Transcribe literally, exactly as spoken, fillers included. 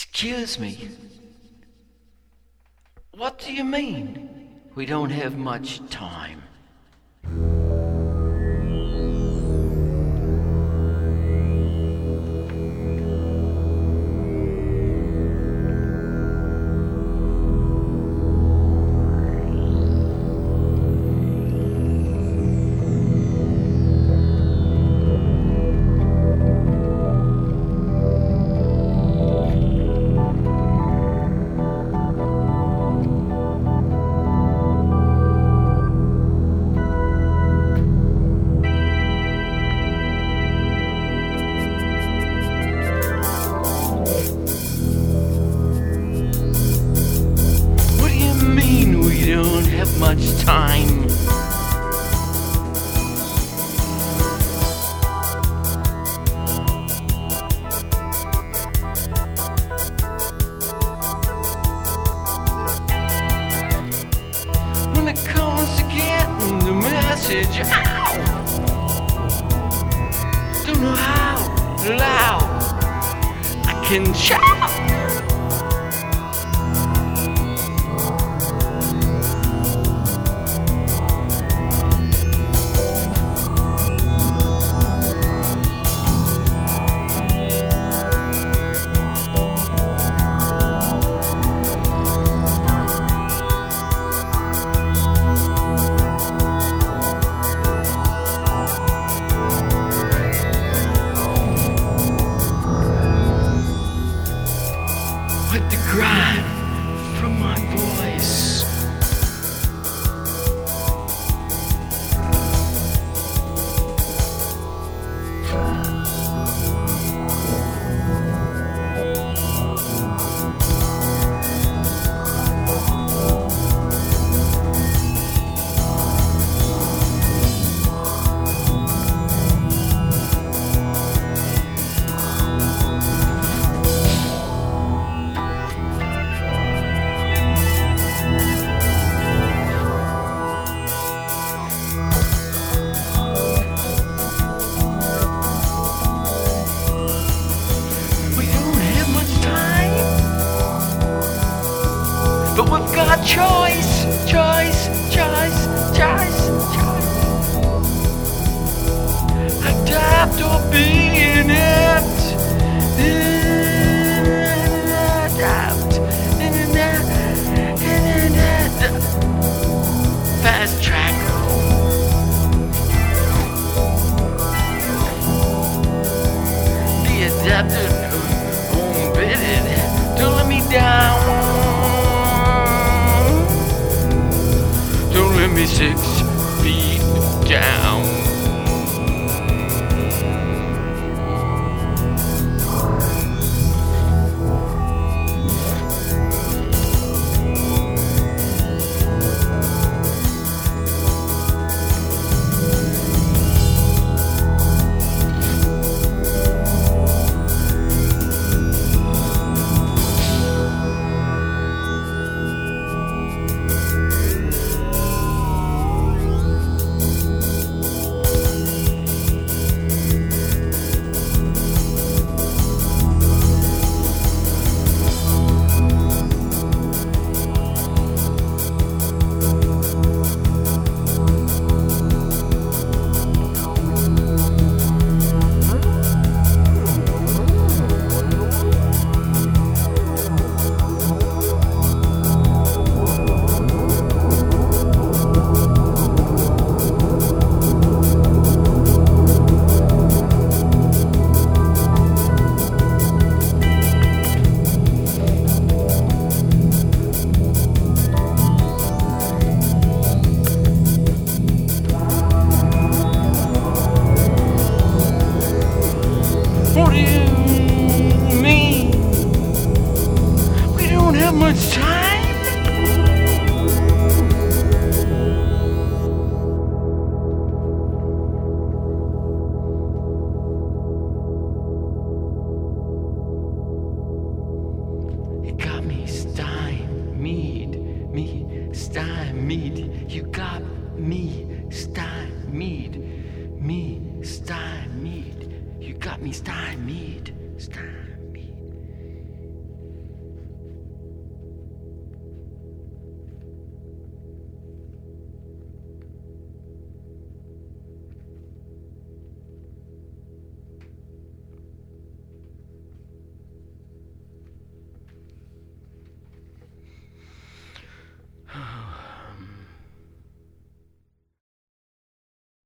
Excuse me. What do you mean? We don't have much time. Much time. When it comes to getting the message out, don't know how loud I can shout. With the grind from my voice, but we've got choice, choice, choice, choice, choice. Adapt or be inept. Adapt. Fast track. Be adapted, unbidden. Don't let me down. Don't let me six feet down. What do you mean? We don't have much time? You got me stymied, me stymied. You got me stymied, me stymied. You got me stymied. Stymied.